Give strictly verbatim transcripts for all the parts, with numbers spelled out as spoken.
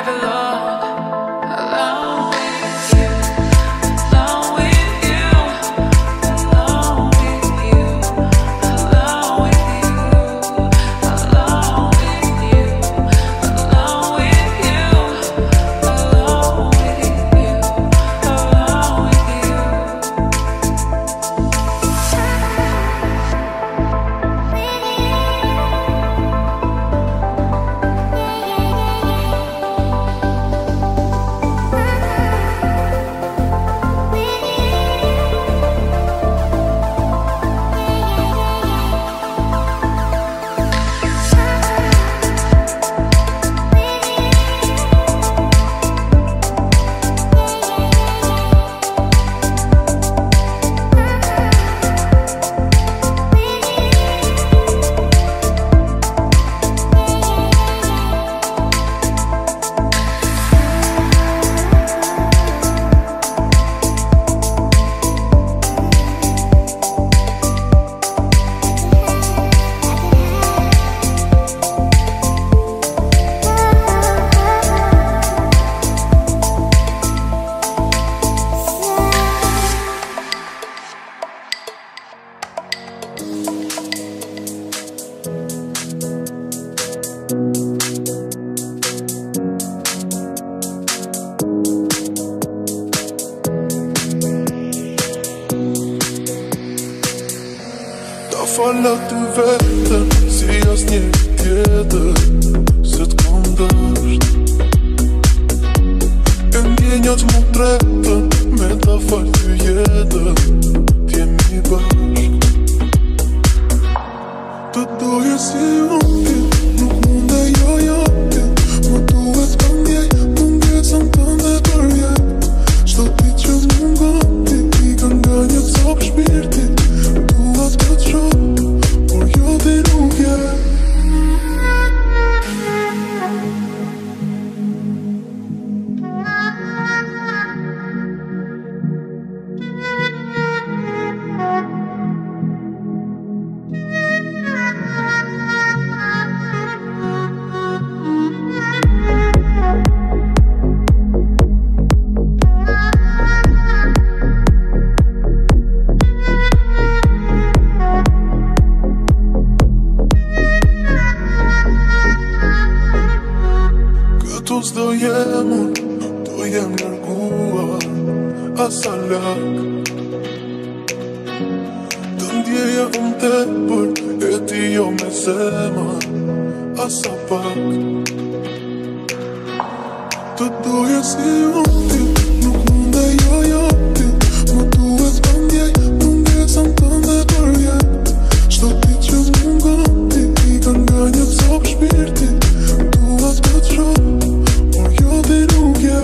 Fala ty vetëm si asnjë tjetër, se t'kom dësht. E ndjenjat mu tretën me ta fal ty jetën, t'jemi bashk. Të doje si unë ti, nuk munde jo jo ti. Më duhet për ndjej, mungesën tënde për jet. Shto ti që mungon ti, i ka nga një copë shpirti. Duhet të të shoh, por jo ti nuk je. S'do jem unë, do jem nërguar asa lak. Të ndjeja unë tepër, e ti jo me zemër asa pak. Të doje si unë ti, nuk munde jo jo ti. Më duhet për ndjej, mungesën tënde për jet. Shto ti që mungon ti, i ka nga një copë shpirti. Duhet të të shoh, ti nuk je.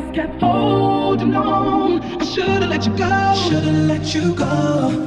just kept holding on. I should've let you go, should've let you go.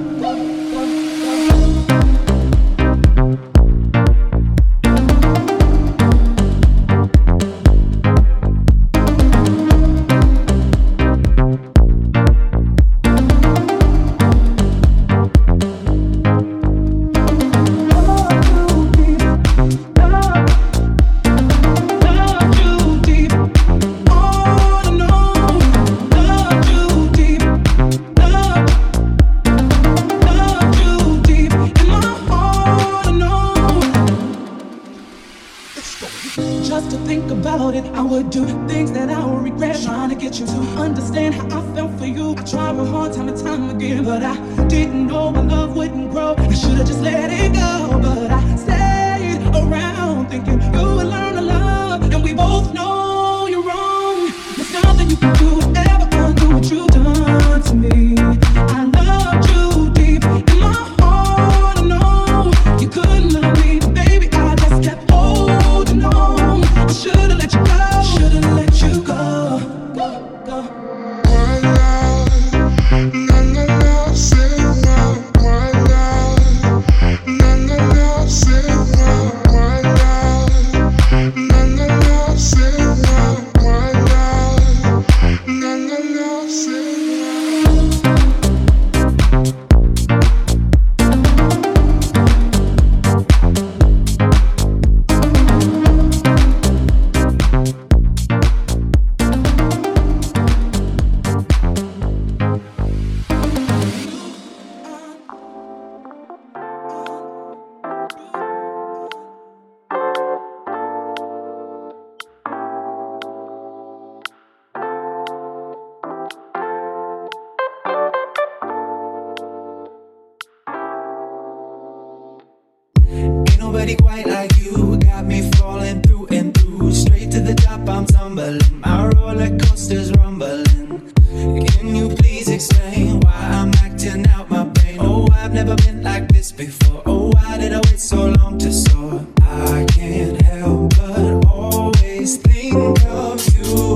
Nobody quite like you, got me falling through and through. Straight to the top, I'm tumbling, my roller coaster's rumbling. Can you please explain why I'm acting out my brain? Oh, I've never been like this before. Oh, why did I wait so long to soar? I can't help but always think of you,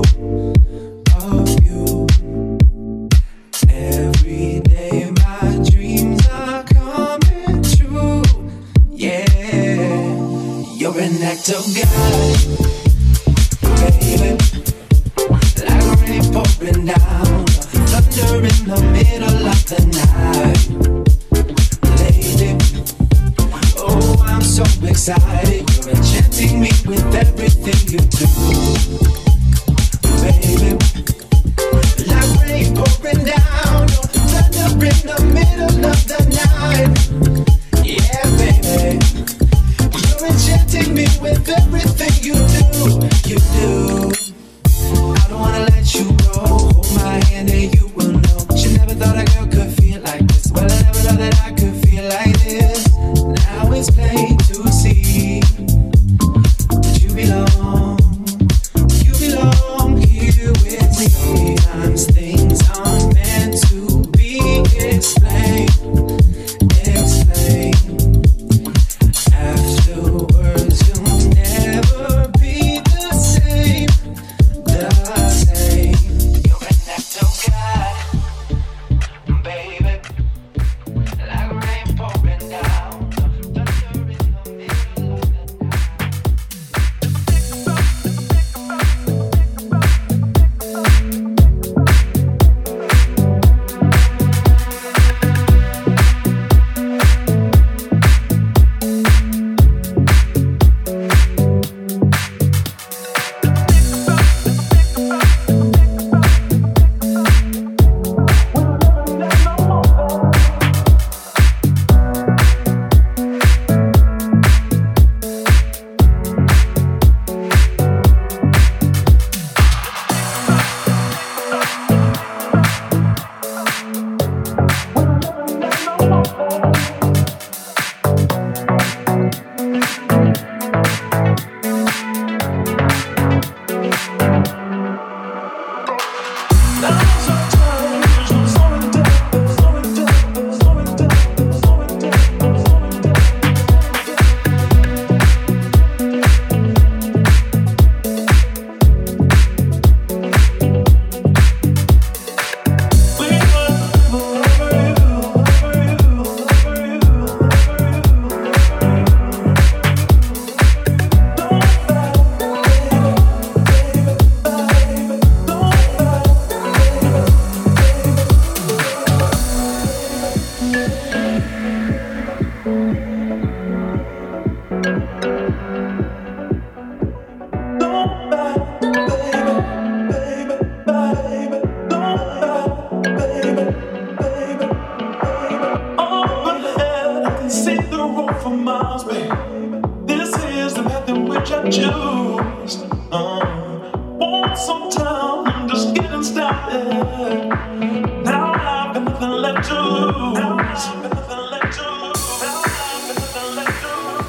of you. Every day my dreams are coming true. Yeah, you're an act of God, baby. Like rain pouring down, thunder in the middle of the night. Lady, oh, I'm so excited. You're enchanting me with everything you do, baby. Like rain pouring down, thunder in the middle of the night. Yeah, baby, you're enchanting me with everything you do, you do. I don't wanna let you go. Hold my hand and you will know. She never thought a girl could feel like this. Well, I never thought that I could feel like this. Now it's plain to see that you belong. You belong here with me. Sometimes things aren't meant to be explained. Explained. miles, babe. This is the path in which I choose. Uh, want some time, I'm just getting started. Now I've got nothing left to lose. Now I've got nothing left to lose. Now I've got nothing left to lose.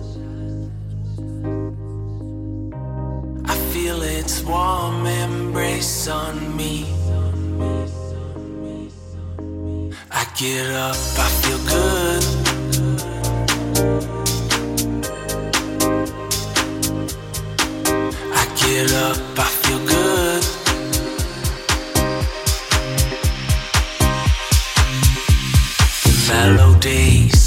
Feel its warm embrace. embrace on me. I get up, I feel good. I get up, I feel good. The melodies.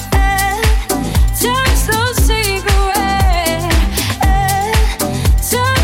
Time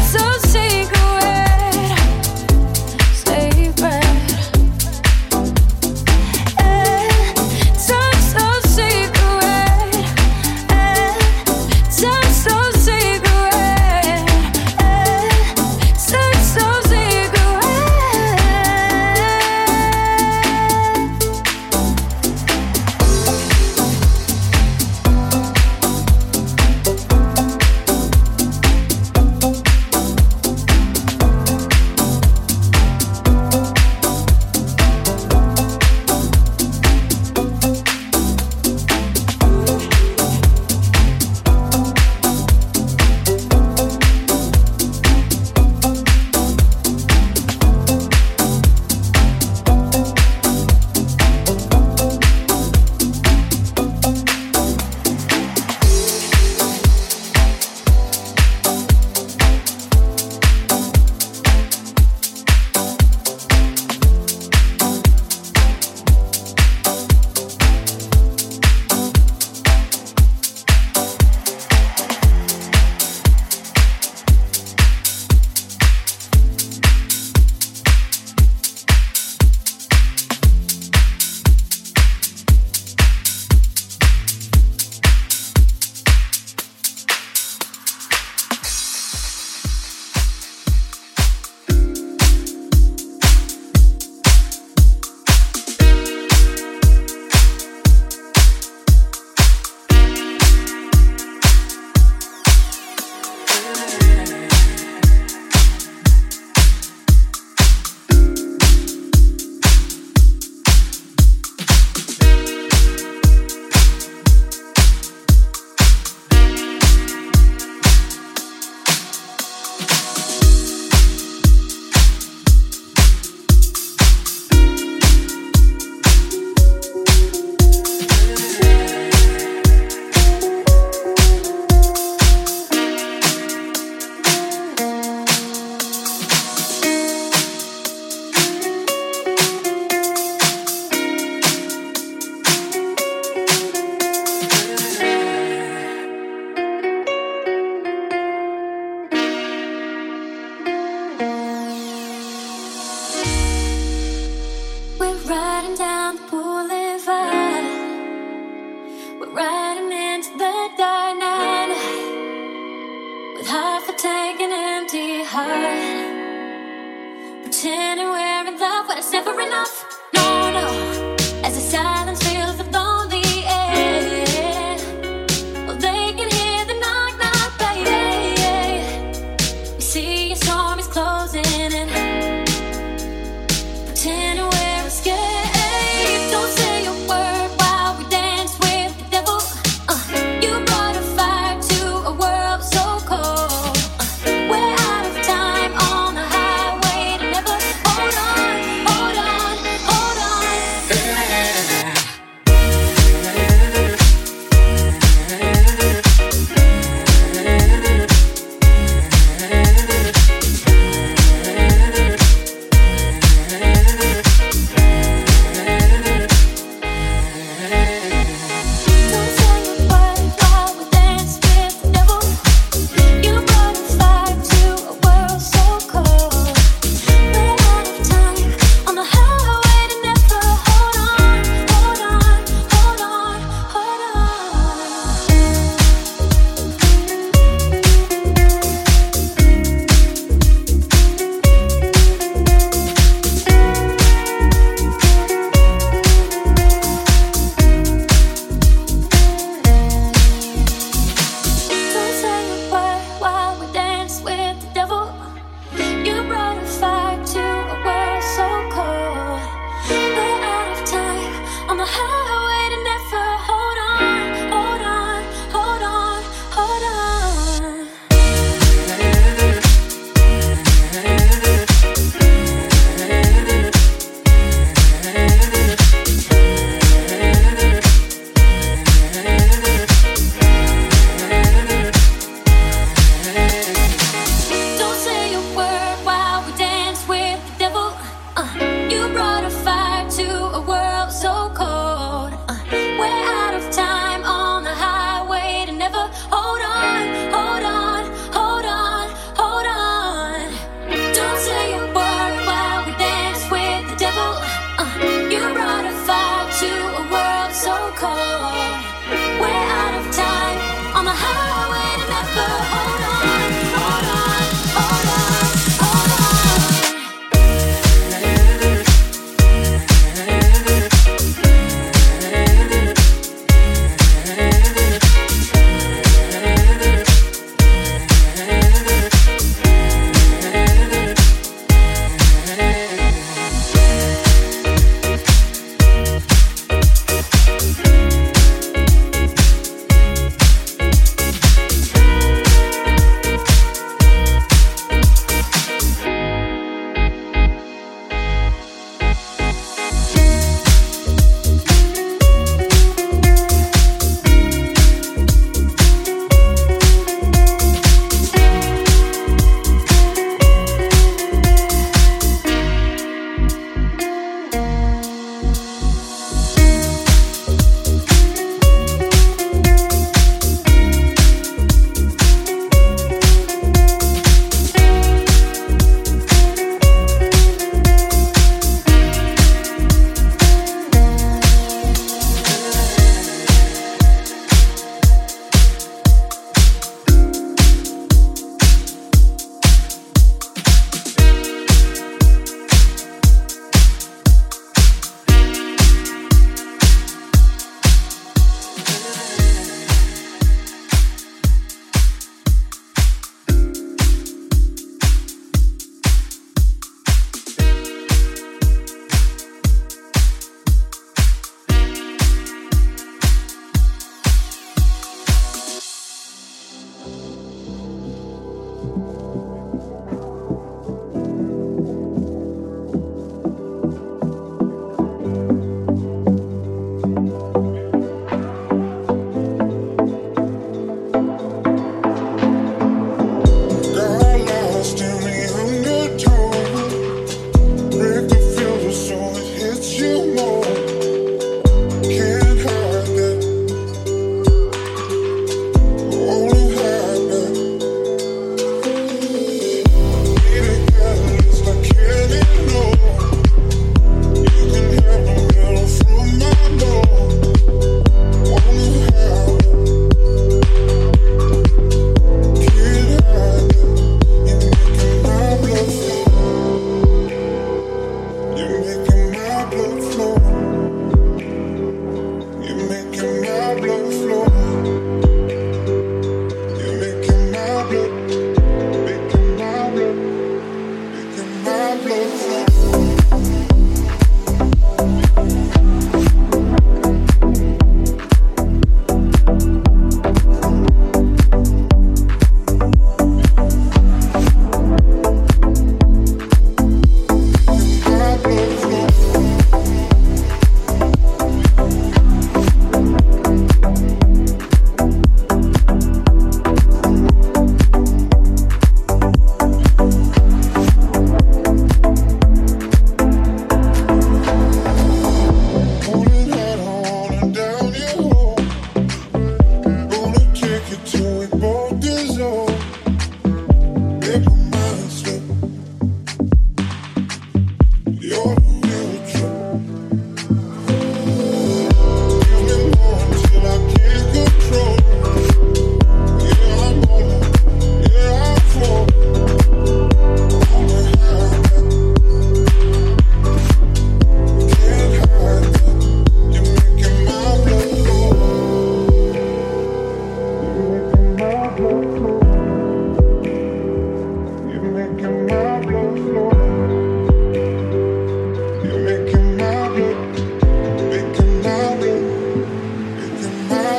We're riding into the dark night with half a tank and empty heart, pretending we're in love, but it's never enough. No, no. As the silence fills the lonely air, well, they can hear the knock, knock, baby. We see a storm is closing in, pretending we're escaped. Don't say a word while we dance with the devil. Uh, you brought a fire to a world so cold. Uh, we're out of time on the highway to never. Hold on, hold on,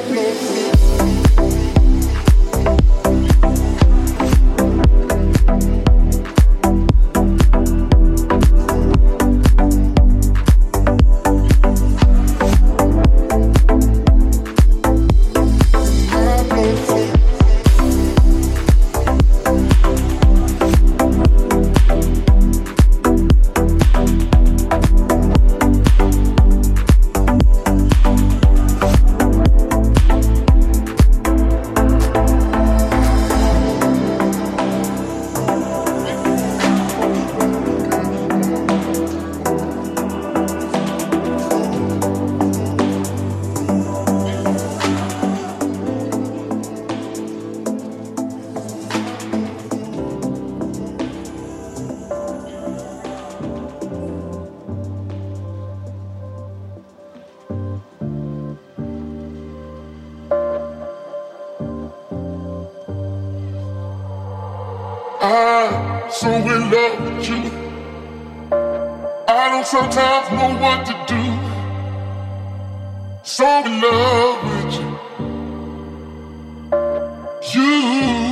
I'm so in love with you. I don't sometimes know what to do. So in love with you. You.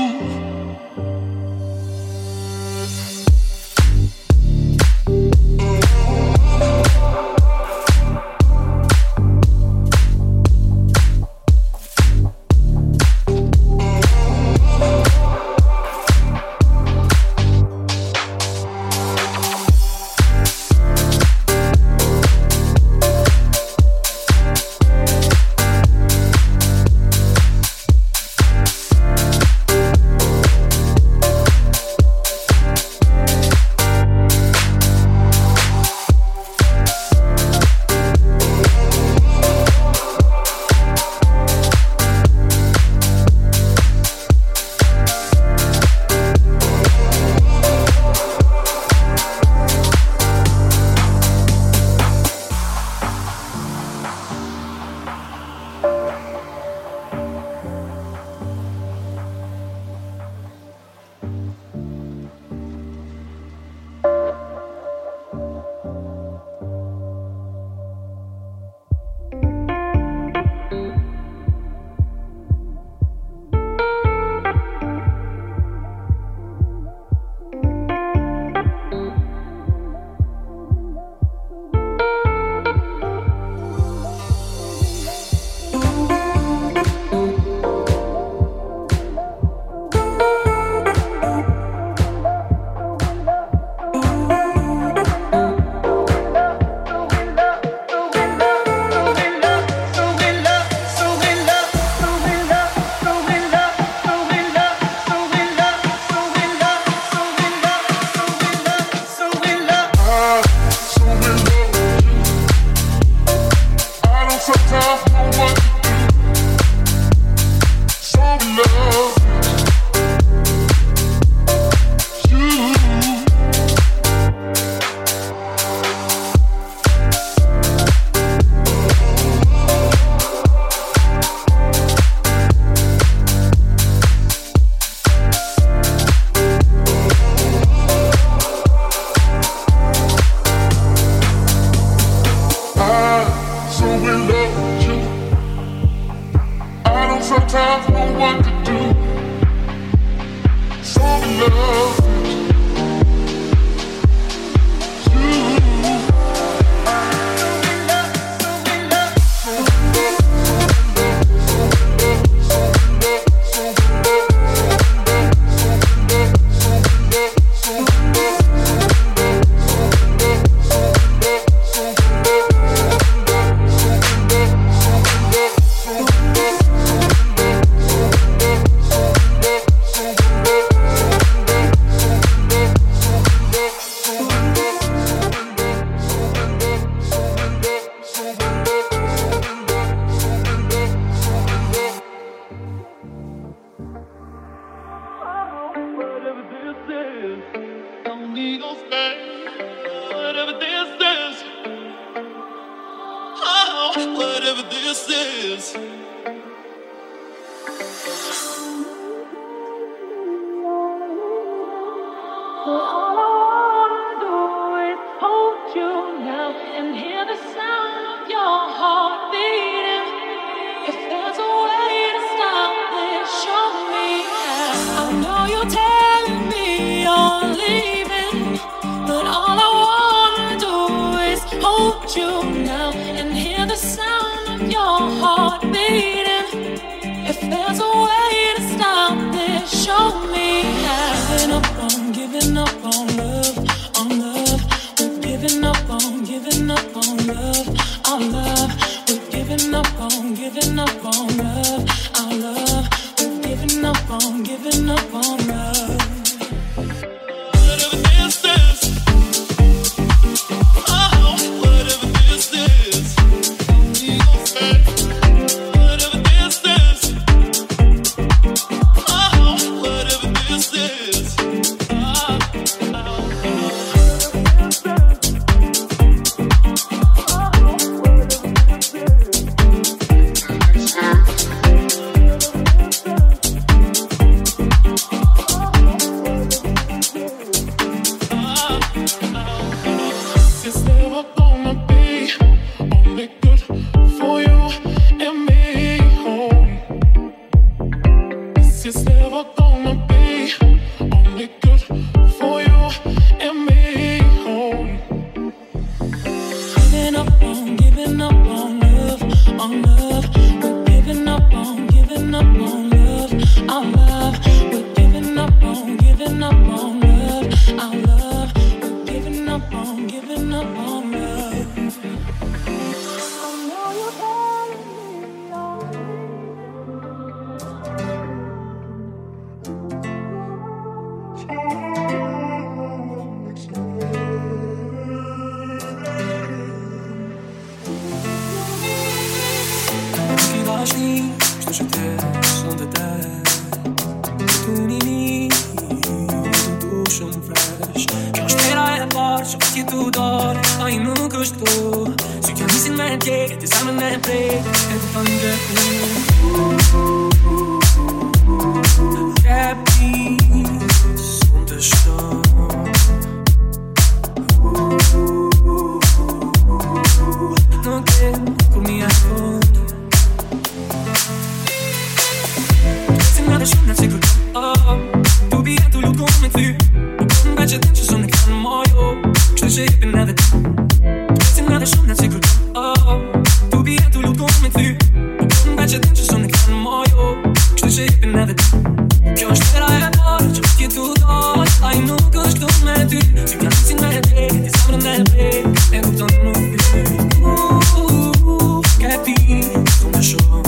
Sometimes know what to do. So in love with you. bleeding. If there's a way to stop this, show me how. Giving up on, giving up on love, on love. We're giving up on, giving up on love, our love. We're giving up on, giving up on love, our love. We're giving up on, giving up on love. Whatever this is, oh, whatever this is, we gon' say. Whatever this is, oh, whatever this is, oh, oh, oh. It's never gonna be only good for you and me. Oh, it's never gonna be only good for you and me. Oh, Giving up on, giving up on love, on love. We're giving up on, giving up on love, our love. We're giving up on, giving up on love, our love. We're giving up on, giving up on love. I know you're telling me Qui vážný, что же ты, сонde tu nini, tu dušom fresh. Kjo shtera e parë, që ti tu dor, a I nuk është tu. Sy kjo nisin me djek, e ti zemrën e prek, e të thënë gjëku. Kepi, sonde shton. Nuk e kur mi e fund. Sembrava shumë në ciklu oh, tu bie tu lutë me ty Më ka që të që zonë në kanë mojo Kështë që jepin edhe ty Sembrava shumë në ciklu oh, tu bie tu lutë me ty Më ka që të që zonë në kanë mojo Kështë që jepin edhe ty Kjo është era e parë që më tjetu doj A I nuk është këtu me ty Si kanë nisin me drejt, ti zemrën e prek E kupton nuk ty uh, Kepi, sonde shumë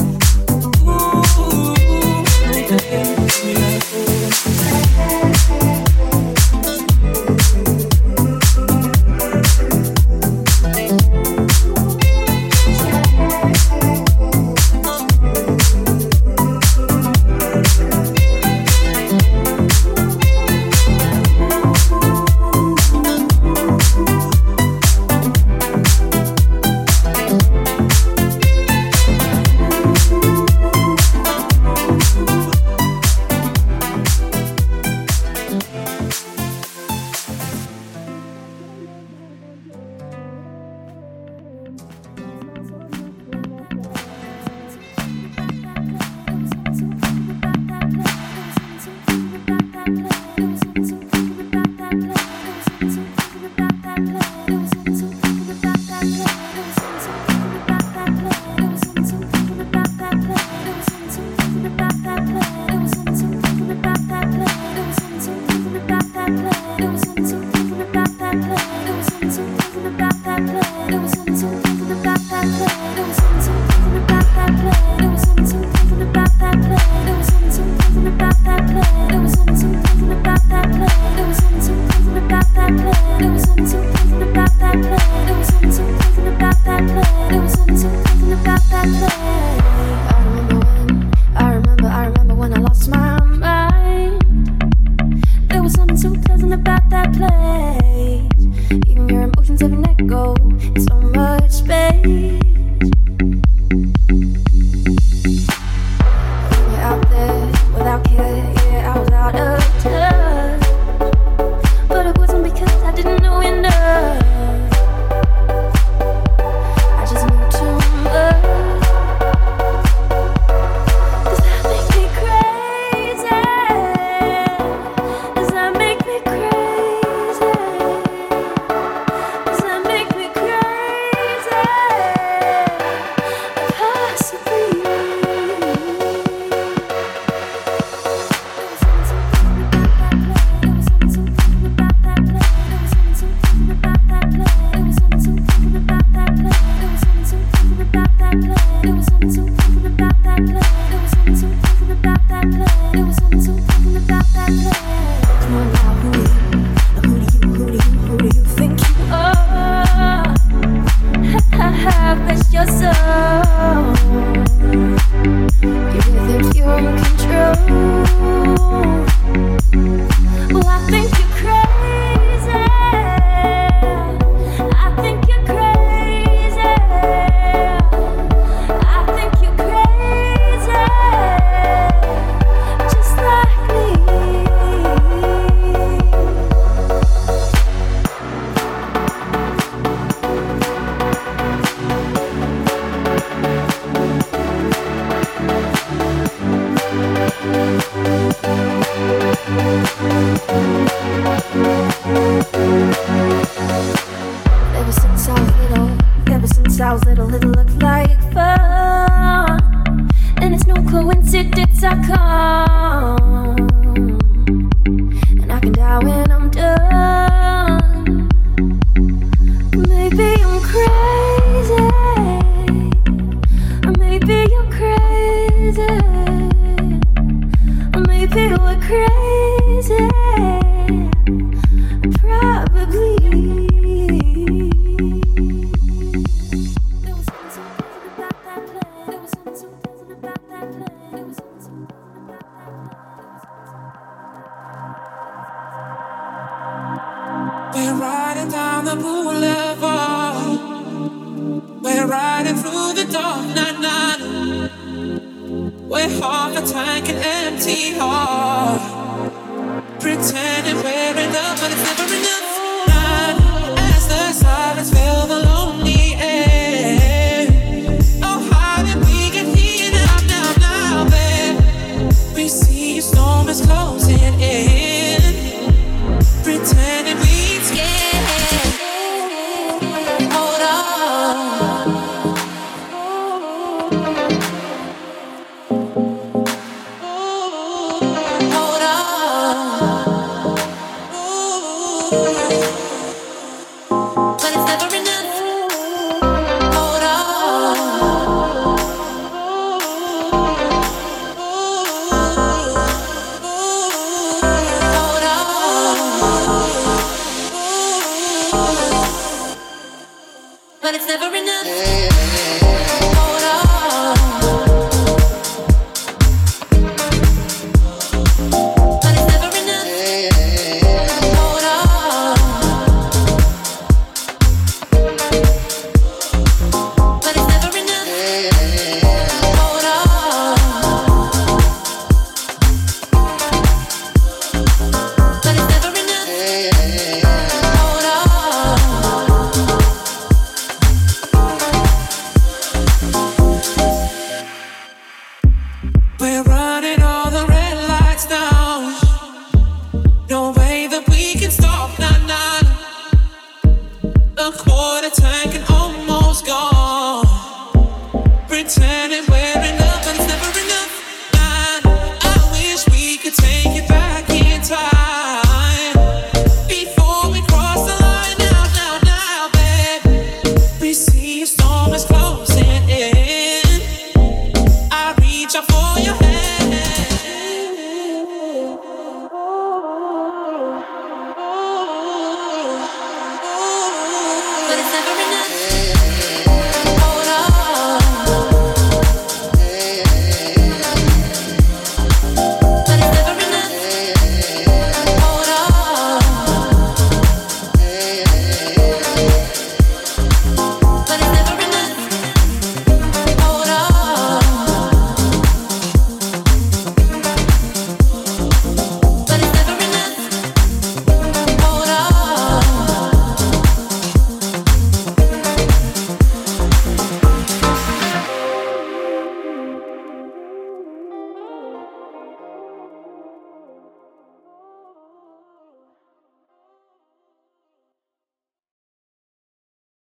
I come, and I can die when I'm done. Maybe I'm crazy, or maybe you're crazy, or maybe we're crazy. Probably. We're riding down the boulevard. We're riding through the dark night, night. We're half a tank and empty heart, pretending we're enough, but it's never enough. Night, as the silence fill the lonely air. Oh, how did we get here now, now, now, babe? We see a storm is close.